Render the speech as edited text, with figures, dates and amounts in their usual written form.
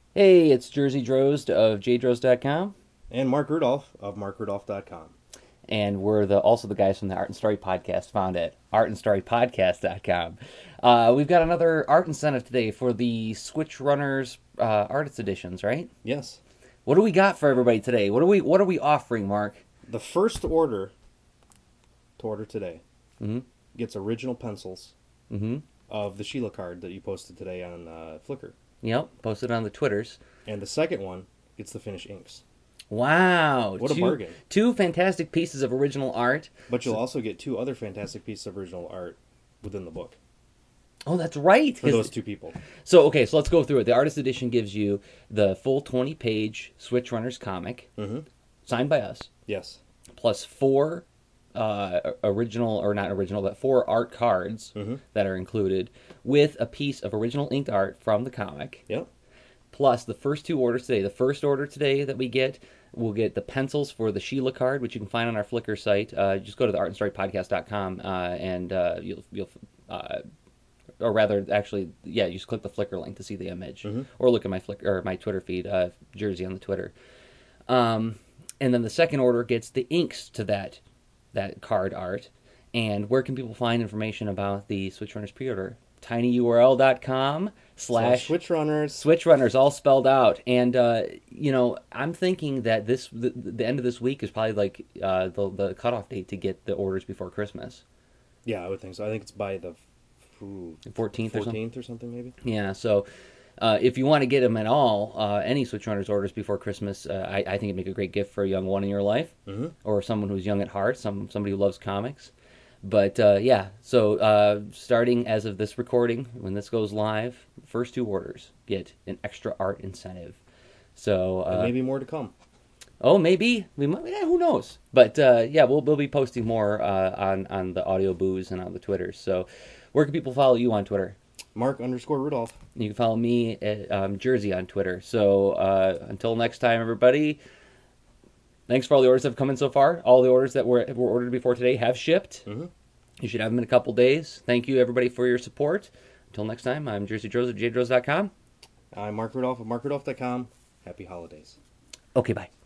Hey, it's Jersey Drozd of jdrozd.com, And Mark Rudolph of markrudolph.com. and we're also the guys from the Art and Story Podcast found at artandstorypodcast.com. We've got another art incentive today for the Switch Runners Artist Editions, right? Yes. What do we got for everybody today? What are we offering, Mark? The first order to order today Mm-hmm. gets original pencils Mm-hmm. of the Sheila card that you posted today on Flickr. Yep, posted on the Twitters. And the second one gets the finished inks. Wow, What a two bargain. two fantastic pieces of original art. But you'll also get two other fantastic pieces of original art within the book Oh, that's right. for those two people. So let's go through it. The artist edition gives you the full 20-page Switch Runners comic, Mm-hmm. signed by us, Yes. plus four original, or not original, but four art cards Mm-hmm. that are included, with a piece of original inked art from the comic, Yep. plus the first two orders today. The first order today that we get, we'll get the pencils for the Sheila card, which you can find on our Flickr site. Just go to the artandstorypodcast.com and you'll or rather, actually, yeah, you just click the Flickr link to see the image, Mm-hmm. or look at my Flickr or my Twitter feed, Jersey on the Twitter. And then the second order gets the inks to that card art. And where can people find information about the Switch Runners pre-order? tinyurl.com slash Switch Runners. Switch Runners, all spelled out. And I'm thinking that the end of this week is probably like the cutoff date to get the orders before Christmas. Yeah, I would think so. I think it's by the 14th or something. 14th or something, maybe. Yeah, so if you want to get them at all, any Switch Runners orders before Christmas, I think it'd make a great gift for a young one in your life, Mm-hmm. or someone who's young at heart, somebody who loves comics. But yeah, so starting as of this recording, when this goes live, first two orders get an extra art incentive. So And maybe more to come. oh, maybe we might. Yeah, who knows? But yeah, we'll be posting more on the audio booze and on the Twitters. So where can people follow you on Twitter? Mark_Rudolph. You can follow me at Jersey on Twitter. So until next time, everybody, thanks for all the orders that have come in so far. All the orders that were ordered before today have shipped. Mm-hmm. You should have them in a couple days. Thank you, everybody, for your support. Until next time, I'm Jersey Droz at jdroz.com. I'm Mark Rudolph of markrudolph.com. Happy holidays. Okay, bye.